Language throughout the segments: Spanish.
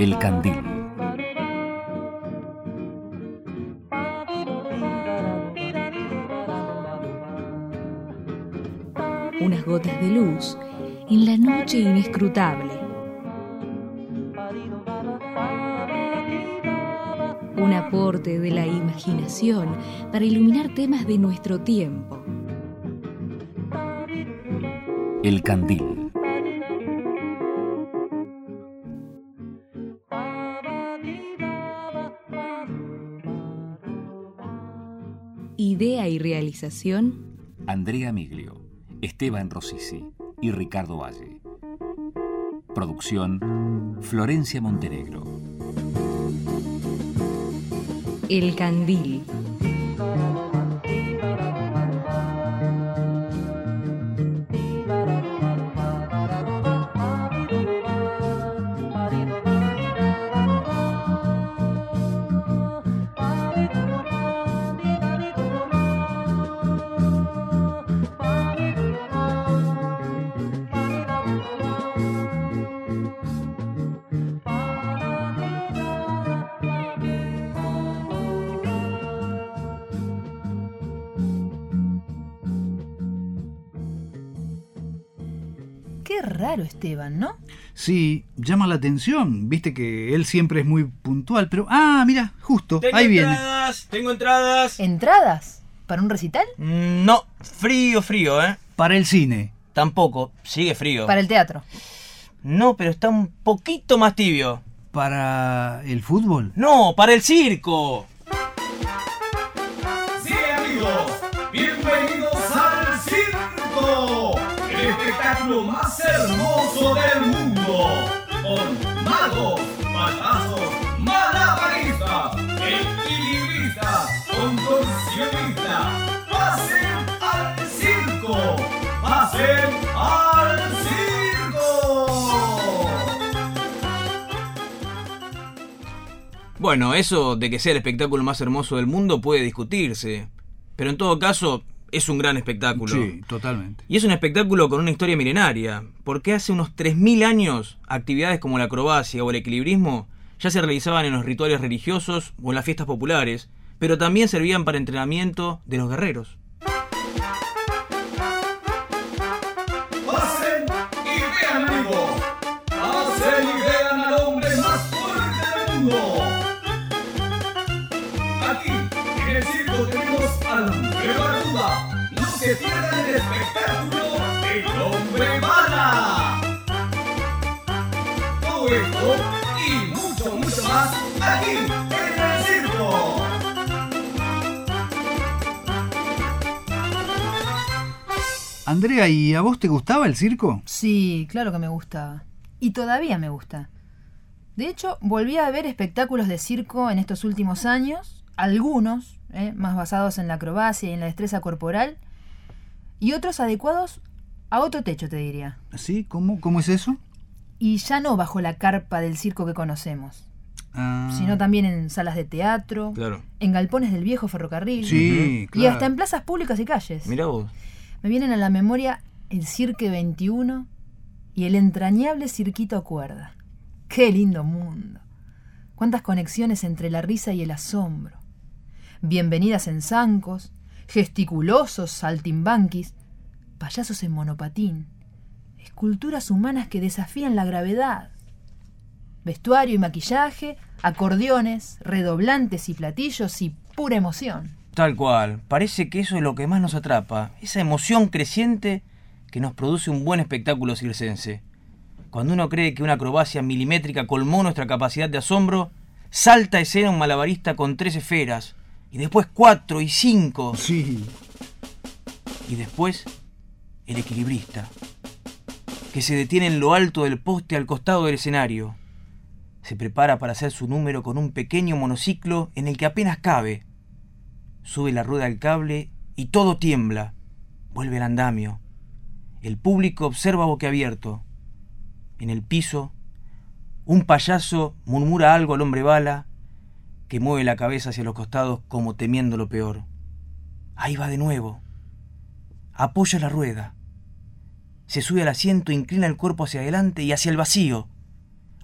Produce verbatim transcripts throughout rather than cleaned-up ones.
El Candil. Unas gotas de luz en la noche inescrutable. Un aporte de la imaginación para iluminar temas de nuestro tiempo. El Candil. Idea y realización: Andrea Miglio, Esteban Rosisi y Ricardo Valle. Producción: Florencia Montenegro. El Candil. Qué raro Esteban, ¿no? Sí, llama la atención. Viste que él siempre es muy puntual, pero... Ah, mira, justo, Tengo ahí viene. entradas, tengo entradas. ¿Entradas? ¿Para un recital? Mm, No, frío, frío, ¿eh? Para el cine. Tampoco, sigue frío. Para el teatro. No, pero está un poquito más tibio. Para el fútbol. No, para el circo. Sí, amigos, bienvenidos al circo, el espectáculo más hermoso del mundo, con magos, payasos, malabaristas, equilibristas, contorsionistas. ¡Pasen al circo! ¡Pasen al circo! Bueno, eso de que sea el espectáculo más hermoso del mundo puede discutirse, pero en todo caso es un gran espectáculo. Sí, totalmente. Y es un espectáculo con una historia milenaria, porque hace unos tres mil años actividades como la acrobacia o el equilibrismo ya se realizaban en los rituales religiosos o en las fiestas populares, pero también servían para entrenamiento de los guerreros. Pasen y vean, amigos. Pasen y vean al hombre más fuerte del mundo. Aquí, en el circo, tenemos al hombre barbuda. No se pierdan el espectáculo del hombre bala. Todo esto y mucho, mucho más aquí, en el circo. Andrea, ¿y a vos te gustaba el circo? Sí, claro que me gustaba. Y todavía me gusta. De hecho, volví a ver espectáculos de circo en estos últimos años, algunos, ¿eh? más basados en la acrobacia y en la destreza corporal, y otros adecuados a otro techo, te diría. ¿Sí? ¿Cómo, cómo es eso? Y ya no bajo la carpa del circo que conocemos, Ah, sino también en salas de teatro, Claro. en galpones del viejo ferrocarril, Sí, y claro. hasta en plazas públicas y calles. Mirá vos. Me vienen a la memoria el Cirque veintiuno y el entrañable cirquito a cuerda. ¡Qué lindo mundo! Cuántas conexiones entre la risa y el asombro. Bienvenidas en zancos, gesticulosos saltimbanquis, payasos en monopatín, esculturas humanas que desafían la gravedad, vestuario y maquillaje, acordeones, redoblantes y platillos y pura emoción. Tal cual, parece que eso es lo que más nos atrapa, esa emoción creciente que nos produce un buen espectáculo circense. Cuando uno cree que una acrobacia milimétrica colmó nuestra capacidad de asombro, salta a escena un malabarista con tres esferas, y después cuatro y cinco, Sí. y después el equilibrista, que se detiene en lo alto del poste al costado del escenario. Se prepara para hacer su número con un pequeño monociclo en el que apenas cabe. Sube la rueda al cable y todo tiembla. Vuelve al andamio. El público observa boquiabierto. En el piso, un payaso murmura algo al hombre bala, que mueve la cabeza hacia los costados como temiendo lo peor. Ahí va de nuevo. Apoya la rueda. Se sube al asiento, inclina el cuerpo hacia adelante y hacia el vacío.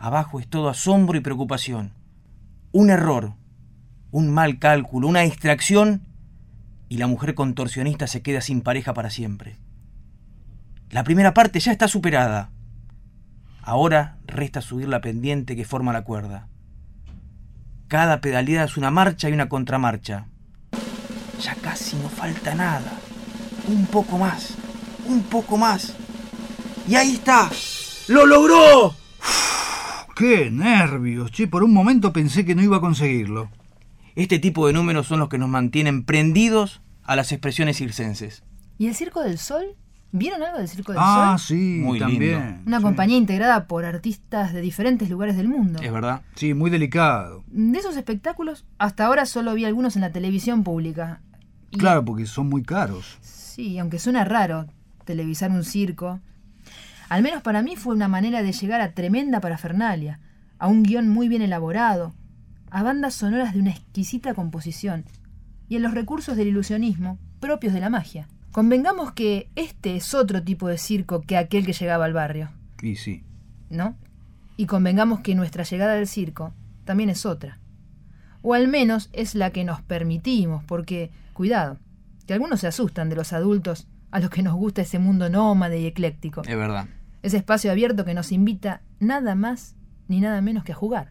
Abajo es todo asombro y preocupación. Un error, un mal cálculo, una distracción, y la mujer contorsionista se queda sin pareja para siempre. La primera parte ya está superada. Ahora resta subir la pendiente que forma la cuerda. Cada pedaleada es una marcha y una contramarcha. Ya casi no falta nada. Un poco más, un poco más. ¡Y ahí está! ¡Lo logró! ¡Qué nervios! Che, por un momento pensé que no iba a conseguirlo. Este tipo de números son los que nos mantienen prendidos a las expresiones circenses. ¿Y el Circo del Sol? ¿Vieron algo del Circo del Ah, Sol? sí, Muy también. lindo. Una Sí. compañía integrada por artistas de diferentes lugares del mundo. ¿Es verdad? Sí, muy delicado. De esos espectáculos, hasta ahora solo vi algunos en la televisión pública. Y- Claro, porque son muy caros. Sí, aunque suena raro televisar un circo, al menos para mí fue una manera de llegar a tremenda parafernalia, a un guión muy bien elaborado, a bandas sonoras de una exquisita composición y a los recursos del ilusionismo propios de la magia. Convengamos que este es otro tipo de circo que aquel que llegaba al barrio, Y sí. ¿no? Y convengamos que nuestra llegada al circo también es otra. O al menos es la que nos permitimos, porque, cuidado, que algunos se asustan de los adultos a los que nos gusta ese mundo nómade y ecléctico. Es verdad. Ese espacio abierto que nos invita nada más ni nada menos que a jugar.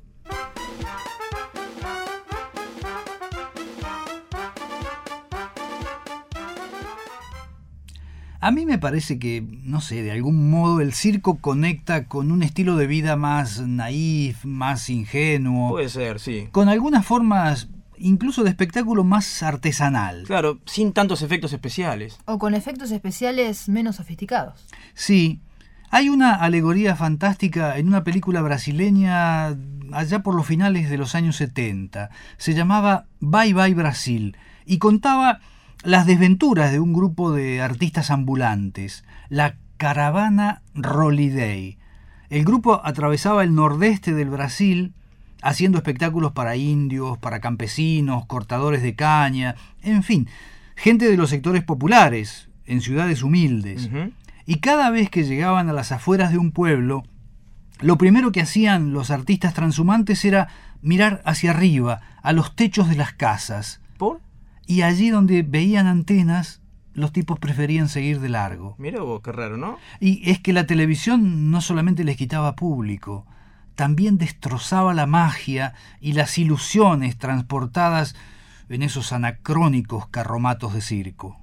A mí me parece que, no sé, de algún modo el circo conecta con un estilo de vida más naif, más ingenuo, Puede ser, sí. con algunas formas incluso de espectáculo más artesanal. Claro, sin tantos efectos especiales. O con efectos especiales menos sofisticados. Sí, hay una alegoría fantástica en una película brasileña allá por los finales de los años setenta. Se llamaba Bye Bye Brasil y contaba las desventuras de un grupo de artistas ambulantes, la caravana Holiday. El grupo atravesaba el nordeste del Brasil haciendo espectáculos para indios, para campesinos, cortadores de caña, en fin, gente de los sectores populares, en ciudades humildes. Ujú. Y cada vez que llegaban a las afueras de un pueblo, lo primero que hacían los artistas transhumantes era mirar hacia arriba, a los techos de las casas. ¿Por? Y allí donde veían antenas, los tipos preferían seguir de largo. Mira vos, qué raro, ¿no? Y es que la televisión no solamente les quitaba público, también destrozaba la magia y las ilusiones transportadas en esos anacrónicos carromatos de circo.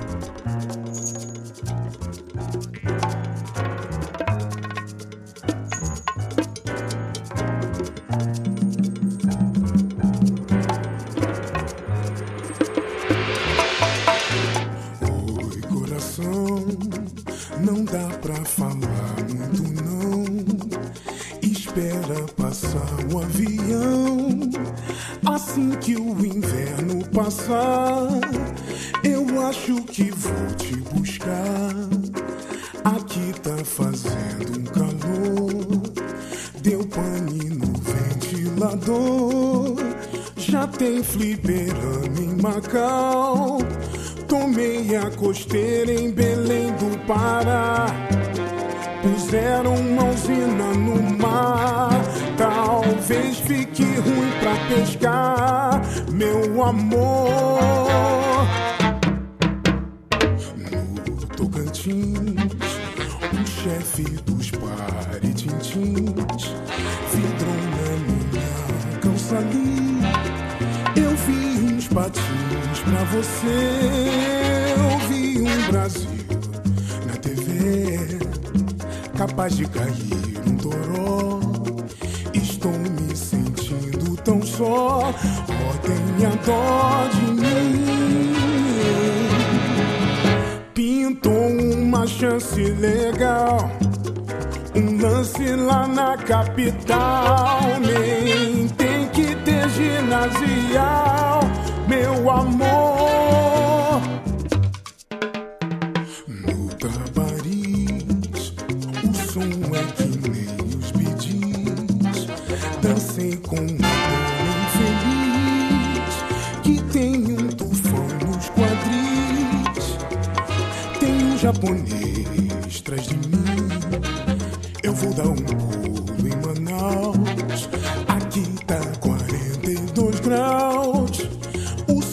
Oi, coração, não dá pra falar muito não. Espera passar o avião. Assim que o inverno passar, eu acho que vou te buscar. Aqui tá fazendo um calor, deu pane no ventilador. Já tem fliperama em Macau, tomei a costeira em Belém do Pará. Puseram uma usina no mar, talvez fique ruim pra pescar, meu amor. No Tocantins, o chefe dos paritintins vidrou na minha calça ali. Eu vi uns patins pra você, eu vi um Brasil na T V, capaz de cair um toró. Estou me sentindo tão só, ó, tenha dó de mim. Pintou uma chance legal, um lance lá na capital. Nem tem que ter ginasial, meu amor. No Tabariz, o som é que nem os bidis. Dancei com uma dona infeliz que tem um tufão nos quadris. Tem um japonês atrás de mim. Eu vou dar um pulo em Manaus.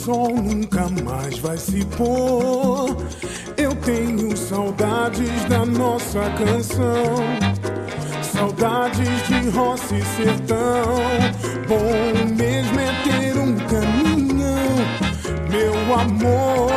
sol nunca mais vai se pôr. Eu tenho saudades da nossa canção, saudades de roça e sertão. Bom mesmo é ter um caminhão, meu amor.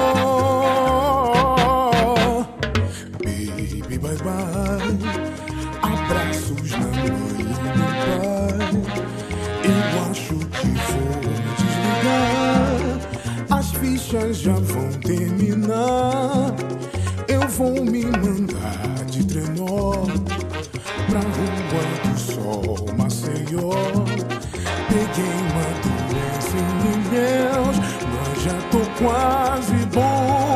Baby, bye bye, abraços na mãe e no pai. Eu acho que vou desligar, as fichas já vão terminar. Eu vou me mandar de trenó pra Rua do Sol, Maceió. Peguei uma doença em Ilhéus, mas já tô quase bom.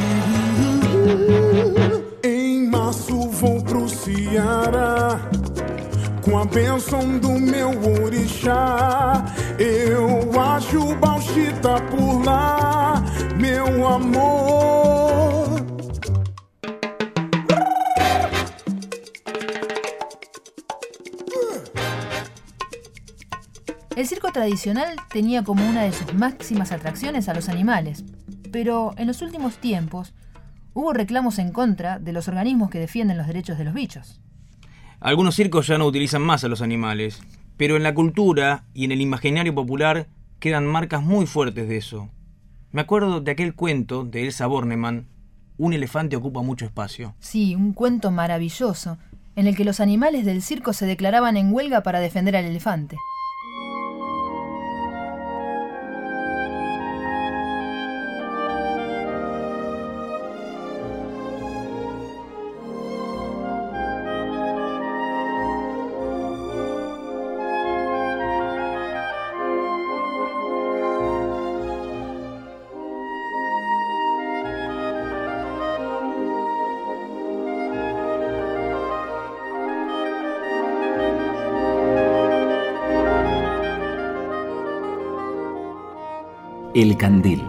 Em março vou pro Ceará, com a bênção do meu orixá. Eu acho Bauxita por lá, meu amor. El circo tradicional tenía como una de sus máximas atracciones a los animales, pero en los últimos tiempos hubo reclamos en contra de los organismos que defienden los derechos de los bichos. Algunos circos ya no utilizan más a los animales, pero en la cultura y en el imaginario popular quedan marcas muy fuertes de eso. Me acuerdo de aquel cuento de Elsa Bornemann, Un elefante ocupa mucho espacio. Sí, un cuento maravilloso, en el que los animales del circo se declaraban en huelga para defender al elefante. El Candil.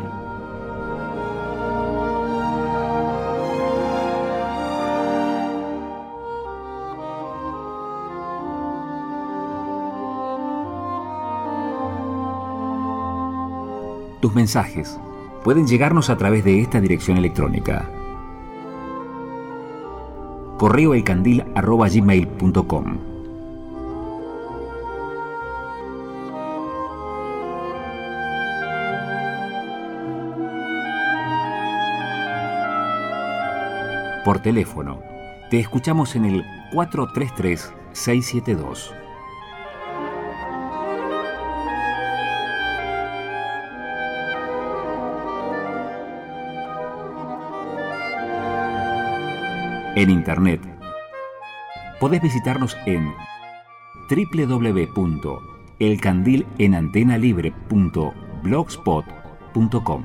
Tus mensajes pueden llegarnos a través de esta dirección electrónica: correo elcandil arroba gmail punto com. Por teléfono, te escuchamos en el cuatro tres tres, seis siete dos. En internet, podés visitarnos en doble u doble u doble u punto elcandilenantenalibre punto blogspot punto com.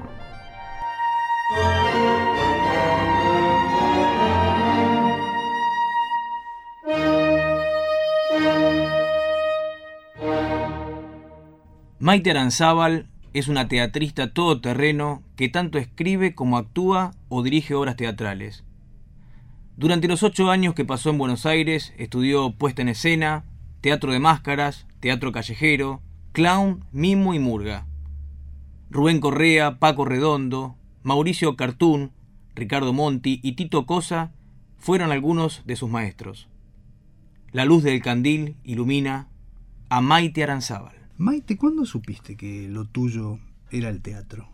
Maite Aranzábal es una teatrista todoterreno que tanto escribe como actúa o dirige obras teatrales. Durante los ocho años que pasó en Buenos Aires, estudió puesta en escena, teatro de máscaras, teatro callejero, clown, mimo y murga. Rubén Correa, Paco Redondo, Mauricio Cartún, Ricardo Monti y Tito Cosa fueron algunos de sus maestros. La luz del candil ilumina a Maite Aranzábal. Maite, ¿cuándo supiste que lo tuyo era el teatro?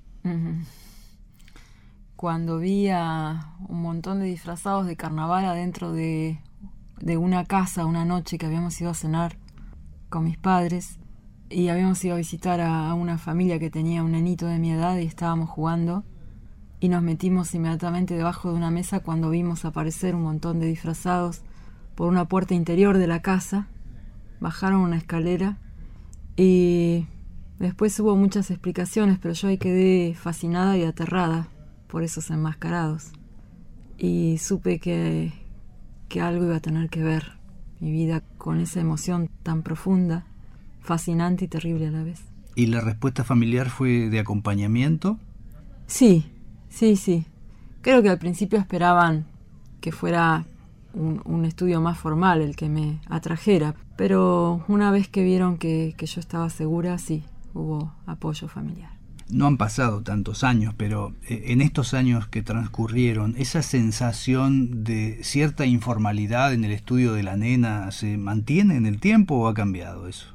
Cuando vi a un montón de disfrazados de carnaval adentro de, de una casa una noche que habíamos ido a cenar con mis padres y habíamos ido a visitar a, a una familia que tenía un nenito de mi edad y estábamos jugando y nos metimos inmediatamente debajo de una mesa cuando vimos aparecer un montón de disfrazados por una puerta interior de la casa. Bajaron una escalera y después hubo muchas explicaciones, pero yo ahí quedé fascinada y aterrada por esos enmascarados. Y supe que, que algo iba a tener que ver mi vida con esa emoción tan profunda, fascinante y terrible a la vez. ¿Y la respuesta familiar fue de acompañamiento? Sí, sí, sí. Creo que al principio esperaban que fuera un, un estudio más formal el que me atrajera, pero una vez que vieron que, que yo estaba segura, sí, hubo apoyo familiar. No han pasado tantos años, pero en estos años que transcurrieron, ¿esa sensación de cierta informalidad en el estudio de la nena se mantiene en el tiempo o ha cambiado eso?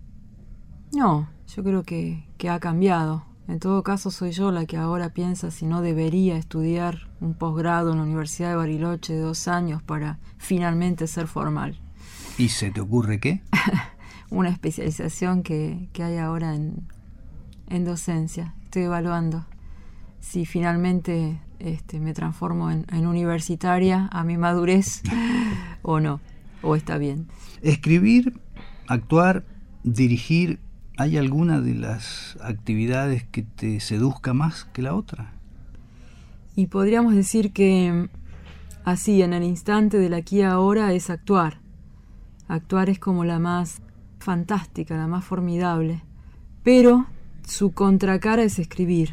No, yo creo que, que ha cambiado. En todo caso, soy yo la que ahora piensa si no debería estudiar un posgrado en la Universidad de Bariloche de dos años para finalmente ser formal. ¿Y se te ocurre qué? Una especialización que, que hay ahora en, en docencia. Estoy evaluando si finalmente este, me transformo en, en universitaria a mi madurez o no, o está bien. Escribir, actuar, dirigir, ¿hay alguna de las actividades que te seduzca más que la otra? Y podríamos decir que así, en el instante del aquí y ahora, es actuar. Actuar es como la más fantástica, la más formidable. Pero su contracara es escribir.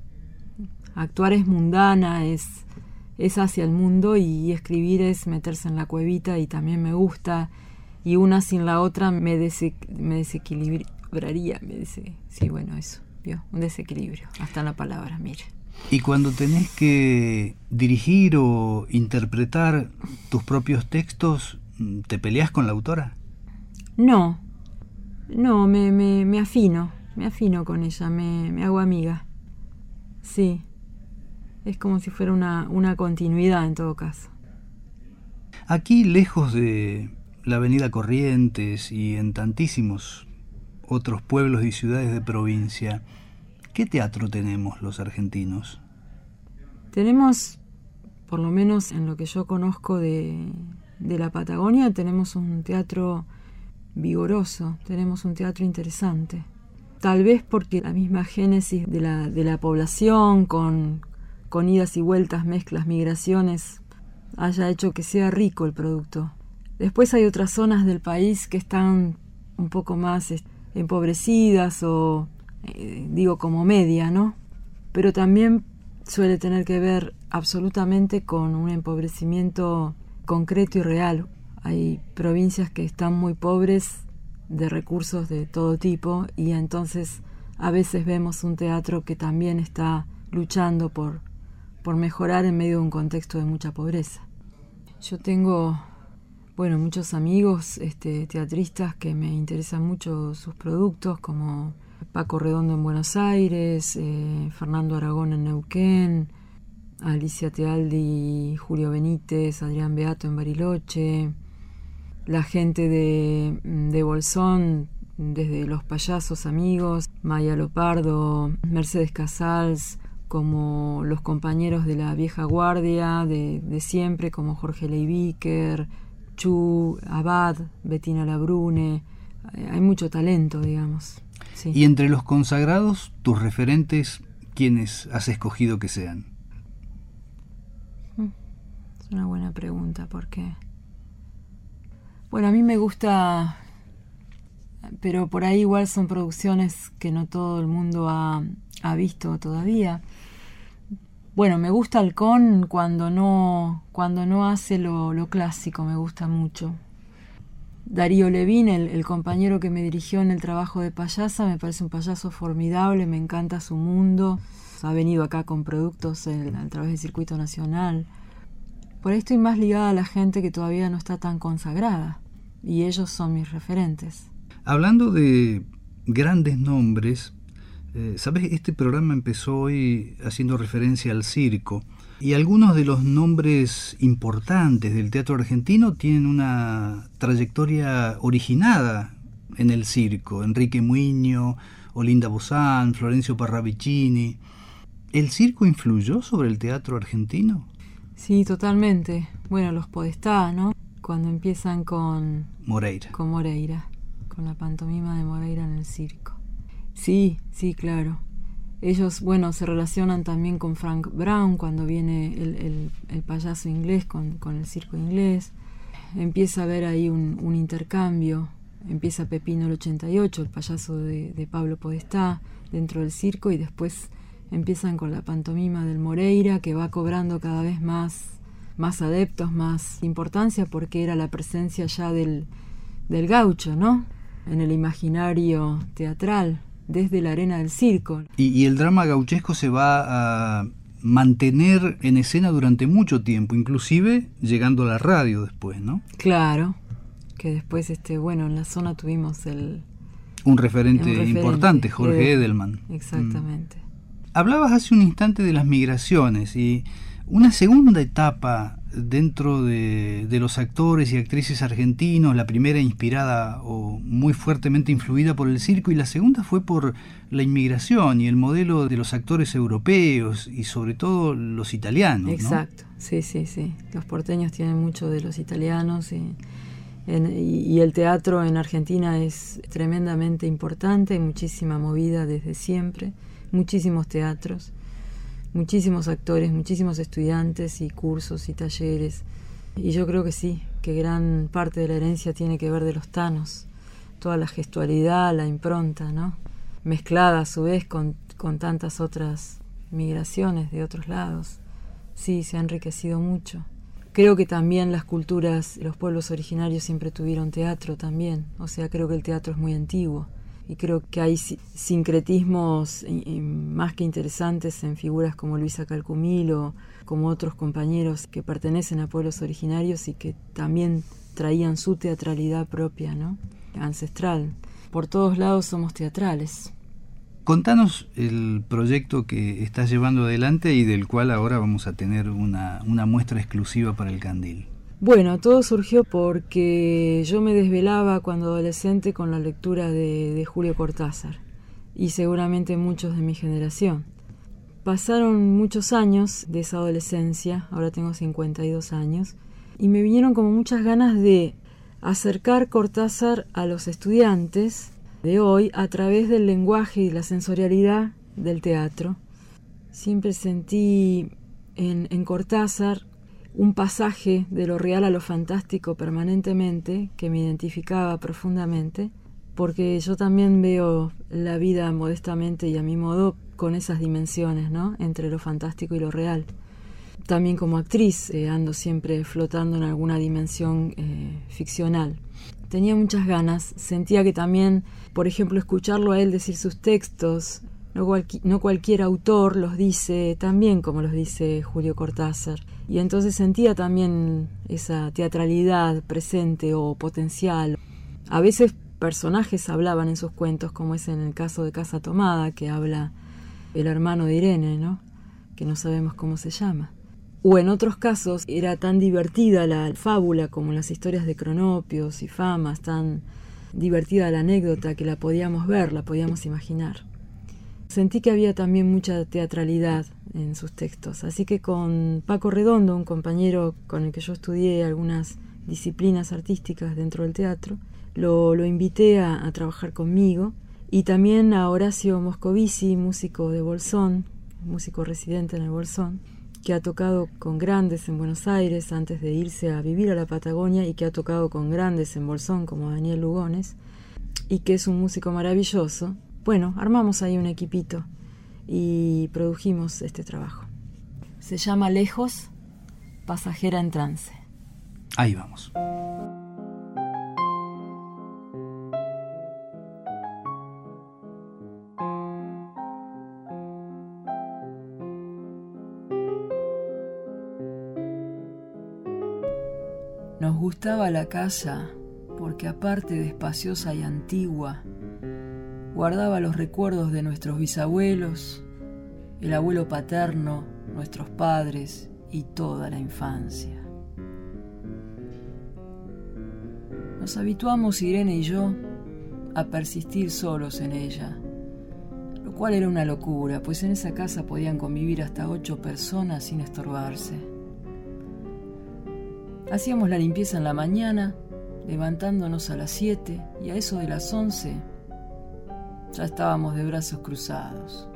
Actuar es mundana, es, es hacia el mundo, y escribir es meterse en la cuevita, y también me gusta. Y una sin la otra me, dese, me desequilibraría. Me dese, sí, bueno, eso, ¿vio? Un desequilibrio, hasta en la palabra, mire. ¿Y cuando tenés que dirigir o interpretar tus propios textos, te peleás con la autora? No, no, me, me, me afino, me afino con ella, me, me hago amiga. Sí, es como si fuera una, una continuidad en todo caso. Aquí, lejos de la avenida Corrientes y en tantísimos otros pueblos y ciudades de provincia, ¿qué teatro tenemos los argentinos? Tenemos, por lo menos en lo que yo conozco de, de la Patagonia, tenemos un teatro vigoroso, tenemos un teatro interesante. Tal vez porque la misma génesis de la, de la población, con, con idas y vueltas, mezclas, migraciones, haya hecho que sea rico el producto. Después hay otras zonas del país que están un poco más empobrecidas o, eh, digo, como media, ¿no? Pero también suele tener que ver absolutamente con un empobrecimiento concreto y real. Hay provincias que están muy pobres de recursos de todo tipo, y entonces a veces vemos un teatro que también está luchando por, por mejorar en medio de un contexto de mucha pobreza. Yo tengo, bueno, muchos amigos este, teatristas que me interesan mucho sus productos, como Paco Redondo en Buenos Aires, eh, Fernando Aragón en Neuquén, Alicia Tealdi, Julio Benítez, Adrián Beato en Bariloche, la gente de, de Bolsón, desde Los Payasos Amigos, Maya Lopardo, Mercedes Casals, como los compañeros de la vieja guardia de, de siempre, como Jorge Leibiker, Chu, Abad, Bettina Labrune. Hay mucho talento, digamos. Sí. Y entre los consagrados, tus referentes, ¿quiénes has escogido que sean? Es una buena pregunta, porque... Bueno, a mí me gusta, pero por ahí igual son producciones que no todo el mundo ha, ha visto todavía. Bueno, me gusta Halcón cuando no, cuando no hace lo, lo clásico, me gusta mucho. Darío Levín, el, el compañero que me dirigió en el trabajo de payasa, me parece un payaso formidable, me encanta su mundo. Ha venido acá con productos el, a través del circuito nacional. Por ahí estoy más ligada a la gente que todavía no está tan consagrada, y ellos son mis referentes. Hablando de grandes nombres, eh, ¿sabes? Este programa empezó hoy haciendo referencia al circo, y algunos de los nombres importantes del teatro argentino tienen una trayectoria originada en el circo. Enrique Muiño, Olinda Bozán, Florencio Parravicini. ¿El circo influyó sobre el teatro argentino? Sí, totalmente. Bueno, los Podestá, ¿no? Cuando empiezan con... Moreira. Con Moreira, con la pantomima de Moreira en el circo. Sí, sí, claro. Ellos, bueno, se relacionan también con Frank Brown cuando viene el, el, el payaso inglés con, con el circo inglés. Empieza a haber ahí un, un intercambio. Empieza Pepino el ochenta y ocho, el payaso de, de Pablo Podestá, dentro del circo, y después empiezan con la pantomima del Moreira, que va cobrando cada vez más, más adeptos, más importancia, porque era la presencia ya del, del gaucho, ¿no? En el imaginario teatral. desde la arena del circo. Y, y el drama gauchesco se va a mantener en escena durante mucho tiempo, inclusive llegando a la radio después, ¿no? Claro, que después, este, bueno, en la zona tuvimos el... Un referente, un referente importante, Jorge Ed, Edelman. Exactamente. Mm. Hablabas hace un instante de las migraciones y una segunda etapa dentro de, de los actores y actrices argentinos, la primera inspirada o muy fuertemente influida por el circo y la segunda fue por la inmigración y el modelo de los actores europeos y sobre todo los italianos. Exacto, ¿no? sí, sí, sí. Los porteños tienen mucho de los italianos y, en, y, y el teatro en Argentina es tremendamente importante, hay muchísima movida desde siempre, muchísimos teatros. Muchísimos actores, muchísimos estudiantes y cursos y talleres. Y yo creo que sí, que gran parte de la herencia tiene que ver de los tanos. Toda la gestualidad, la impronta, ¿no? Mezclada a su vez con, con tantas otras migraciones de otros lados. Sí, se ha enriquecido mucho. Creo que también las culturas, los pueblos originarios siempre tuvieron teatro también. O sea, creo que el teatro es muy antiguo. Y creo que hay sincretismos más que interesantes en figuras como Luisa Calcumil o como otros compañeros que pertenecen a pueblos originarios y que también traían su teatralidad propia, ¿no? Ancestral. Por todos lados somos teatrales. Contanos el proyecto que estás llevando adelante y del cual ahora vamos a tener una, una muestra exclusiva para el Candil. Bueno, todo surgió porque yo me desvelaba cuando adolescente con la lectura de, de Julio Cortázar y seguramente muchos de mi generación. Pasaron muchos años de esa adolescencia, ahora tengo cincuenta y dos años, y me vinieron como muchas ganas de acercar Cortázar a los estudiantes de hoy a través del lenguaje y la sensorialidad del teatro. Siempre sentí en, en Cortázar un pasaje de lo real a lo fantástico permanentemente que me identificaba profundamente, porque yo también veo la vida modestamente y a mi modo con esas dimensiones, ¿no? Entre lo fantástico y lo real. También como actriz eh, ando siempre flotando en alguna dimensión eh, ficcional. Tenía muchas ganas, sentía que también, por ejemplo, escucharlo a él decir sus textos, no, cualqui- no cualquier autor los dice tan bien como los dice Julio Cortázar. Y entonces sentía también esa teatralidad presente o potencial. A veces personajes hablaban en sus cuentos, como es en el caso de Casa Tomada, que habla el hermano de Irene, ¿no? Que no sabemos cómo se llama. O en otros casos era tan divertida la fábula como las historias de Cronopios y Famas, tan divertida la anécdota que la podíamos ver, la podíamos imaginar. Sentí que había también mucha teatralidad en sus textos, así que con Paco Redondo, un compañero con el que yo estudié algunas disciplinas artísticas dentro del teatro, lo, lo invité a, a trabajar conmigo, y también a Horacio Moscovici, músico de Bolsón, músico residente en el Bolsón, que ha tocado con grandes en Buenos Aires antes de irse a vivir a la Patagonia y que ha tocado con grandes en Bolsón como Daniel Lugones, y que es un músico maravilloso. Bueno, armamos ahí un equipito y produjimos este trabajo. Se llama Lejos, pasajera en trance. Ahí vamos. Nos gustaba la casa porque aparte de espaciosa y antigua, guardaba los recuerdos de nuestros bisabuelos, el abuelo paterno, nuestros padres y toda la infancia. Nos habituamos, Irene y yo, a persistir solos en ella, lo cual era una locura, pues en esa casa podían convivir hasta ocho personas sin estorbarse. Hacíamos la limpieza en la mañana, levantándonos a las siete, y a eso de las once ya estábamos de brazos cruzados.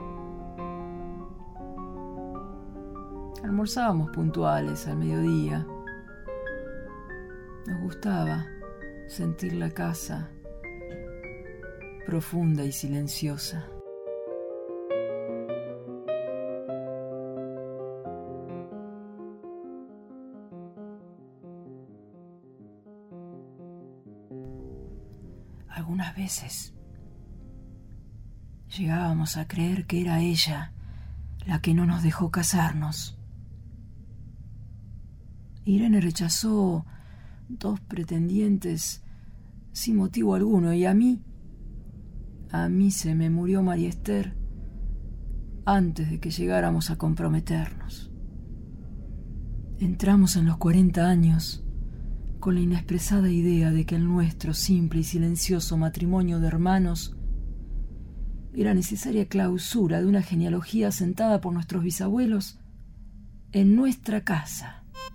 Almorzábamos puntuales al mediodía. Nos gustaba sentir la casa profunda y silenciosa. Algunas veces Llegábamos a creer que era ella la que no nos dejó casarnos. Irene rechazó dos pretendientes sin motivo alguno, y a mí, a mí se me murió María Esther antes de que llegáramos a comprometernos. Entramos en los cuarenta años con la inexpresada idea de que el nuestro simple y silencioso matrimonio de hermanos era necesaria clausura de una genealogía asentada por nuestros bisabuelos en nuestra casa.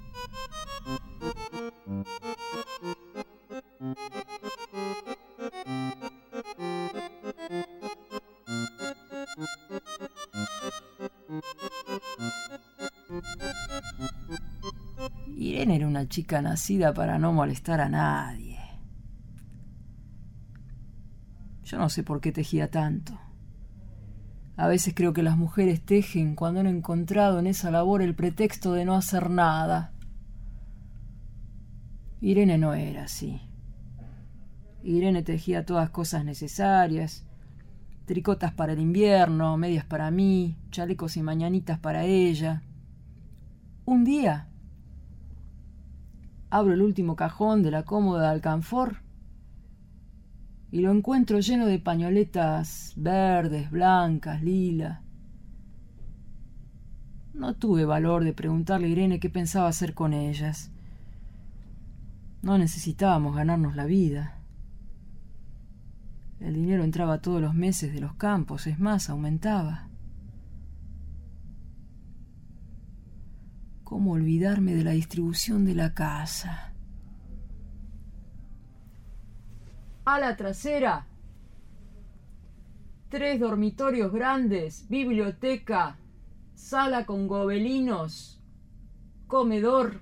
Irene era una chica nacida para no molestar a nadie. Yo no sé por qué tejía tanto. A veces creo que las mujeres tejen cuando han encontrado en esa labor el pretexto de no hacer nada. Irene no era así. Irene tejía todas cosas necesarias: tricotas para el invierno, medias para mí, chalecos y mañanitas para ella. Un día abro el último cajón de la cómoda de alcanfor y lo encuentro lleno de pañoletas verdes, blancas, lila. No tuve valor de preguntarle a Irene qué pensaba hacer con ellas. No necesitábamos ganarnos la vida. El dinero entraba todos los meses de los campos, es más, aumentaba. ¿Cómo olvidarme de la distribución de la casa? Ala trasera, tres dormitorios grandes, biblioteca, sala con gobelinos, comedor,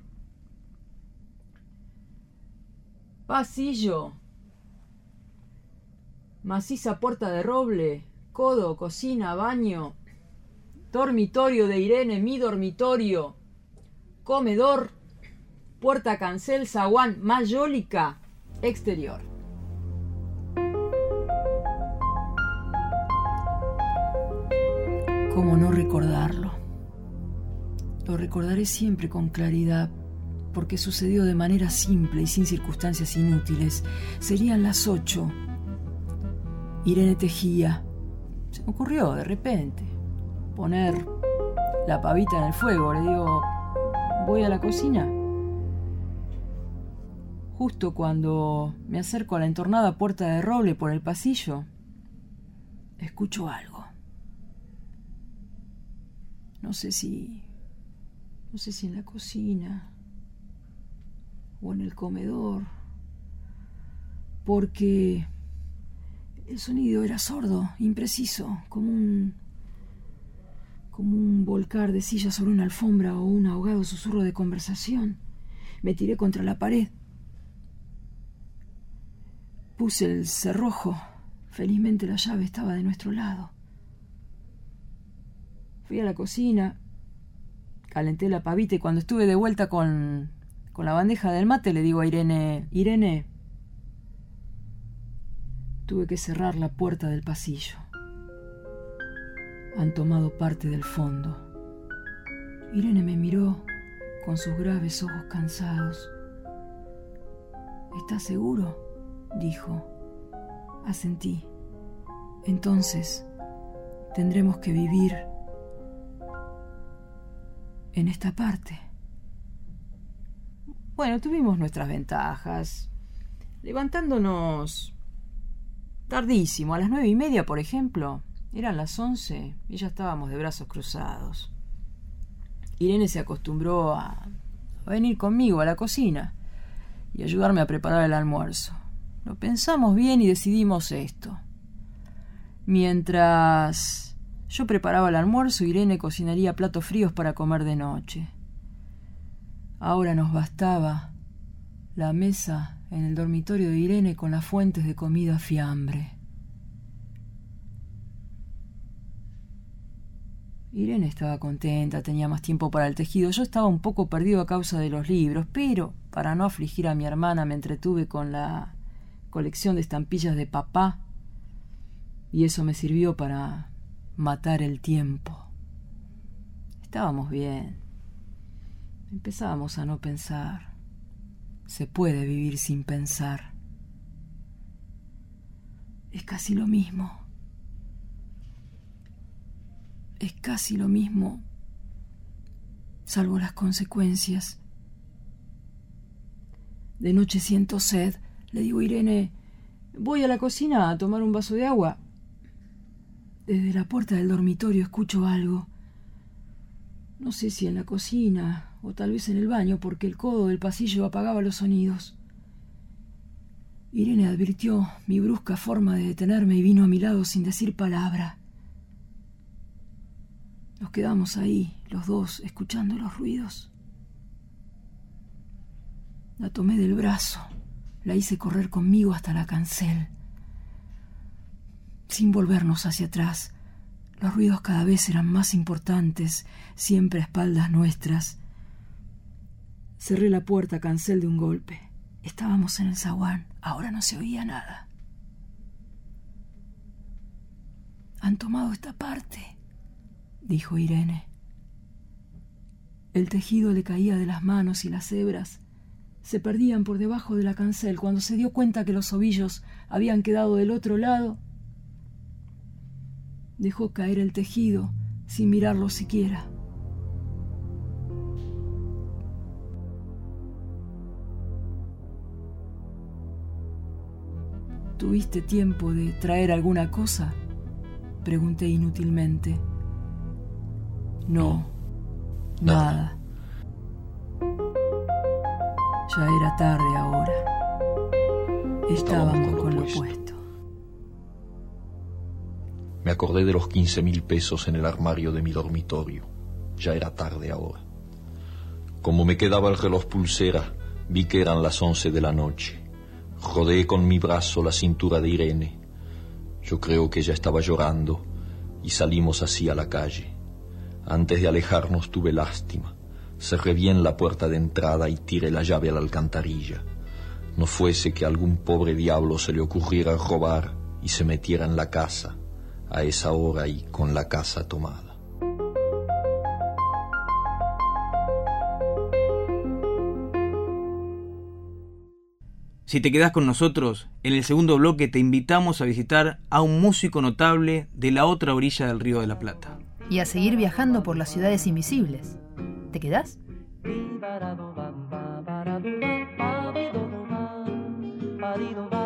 pasillo, maciza puerta de roble, codo, cocina, baño, dormitorio de Irene, mi dormitorio, comedor, puerta cancel, zaguán, mayólica, exterior. ¿Cómo no recordarlo? Lo recordaré siempre con claridad, porque sucedió de manera simple y sin circunstancias inútiles. Serían las ocho. Irene tejía. Se me ocurrió de repente poner la pavita en el fuego. Le digo, voy a la cocina. Justo cuando me acerco a la entornada puerta de roble por el pasillo, escucho algo. No sé si... No sé si en la cocina o en el comedor, porque el sonido era sordo, impreciso, como un... como un volcar de sillas sobre una alfombra o un ahogado susurro de conversación. Me tiré contra la pared. Puse el cerrojo. Felizmente la llave estaba de nuestro lado. Fui a la cocina, calenté la pavita y cuando estuve de vuelta con, con la bandeja del mate le digo a Irene, Irene, tuve que cerrar la puerta del pasillo. Han tomado parte del fondo. Irene me miró con sus graves ojos cansados. ¿Estás seguro?, dijo. Asentí. Entonces, tendremos que vivir en esta parte. Bueno, tuvimos nuestras ventajas. Levantándonos tardísimo, a las nueve y media, por ejemplo. Eran las once y ya estábamos de brazos cruzados. Irene se acostumbró a, a venir conmigo a la cocina y ayudarme a preparar el almuerzo. Lo pensamos bien y decidimos esto. Mientras yo preparaba el almuerzo, Irene cocinaría platos fríos para comer de noche. Ahora nos bastaba la mesa en el dormitorio de Irene con las fuentes de comida fiambre. Irene estaba contenta, tenía más tiempo para el tejido. Yo estaba un poco perdido a causa de los libros, pero para no afligir a mi hermana me entretuve con la colección de estampillas de papá y eso me sirvió para matar el tiempo. Estábamos bien. Empezábamos a no pensar. Se puede vivir sin pensar. Es casi lo mismo. Es casi lo mismo, salvo las consecuencias. De noche siento sed. Le digo a Irene, voy a la cocina a tomar un vaso de agua. Desde la puerta del dormitorio escucho algo. No sé si en la cocina o tal vez en el baño, porque el codo del pasillo apagaba los sonidos. Irene advirtió mi brusca forma de detenerme y vino a mi lado sin decir palabra. Nos quedamos ahí, los dos, escuchando los ruidos. La tomé del brazo, la hice correr conmigo hasta la cancel. Sin volvernos hacia atrás, los ruidos cada vez eran más importantes, siempre a espaldas nuestras. Cerré la puerta cancel de un golpe. Estábamos en el zaguán, ahora no se oía nada. Han tomado esta parte, dijo Irene. El tejido le caía de las manos y las hebras se perdían por debajo de la cancel. Cuando se dio cuenta que los ovillos habían quedado del otro lado, dejó caer el tejido sin mirarlo siquiera. ¿Tuviste tiempo de traer alguna cosa?, pregunté inútilmente. No, nada. Ya era tarde ahora. Estábamos con lo puesto. Me acordé de los quince mil pesos en el armario de mi dormitorio. Ya era tarde ahora. Como me quedaba el reloj pulsera, vi que eran las once de la noche. Rodeé con mi brazo la cintura de Irene. Yo creo que ella estaba llorando y salimos así a la calle. Antes de alejarnos tuve lástima. Cerré bien la puerta de entrada y tiré la llave a la alcantarilla. No fuese que a algún pobre diablo se le ocurriera robar y se metiera en la casa a esa hora y con la casa tomada. Si te quedás con nosotros, en el segundo bloque te invitamos a visitar a un músico notable de la otra orilla del Río de la Plata. Y a seguir viajando por las ciudades invisibles. ¿Te quedás? Ba-da-do-ba, ba-da-do-ba, ba-da-do-ba, ba-da-do-ba.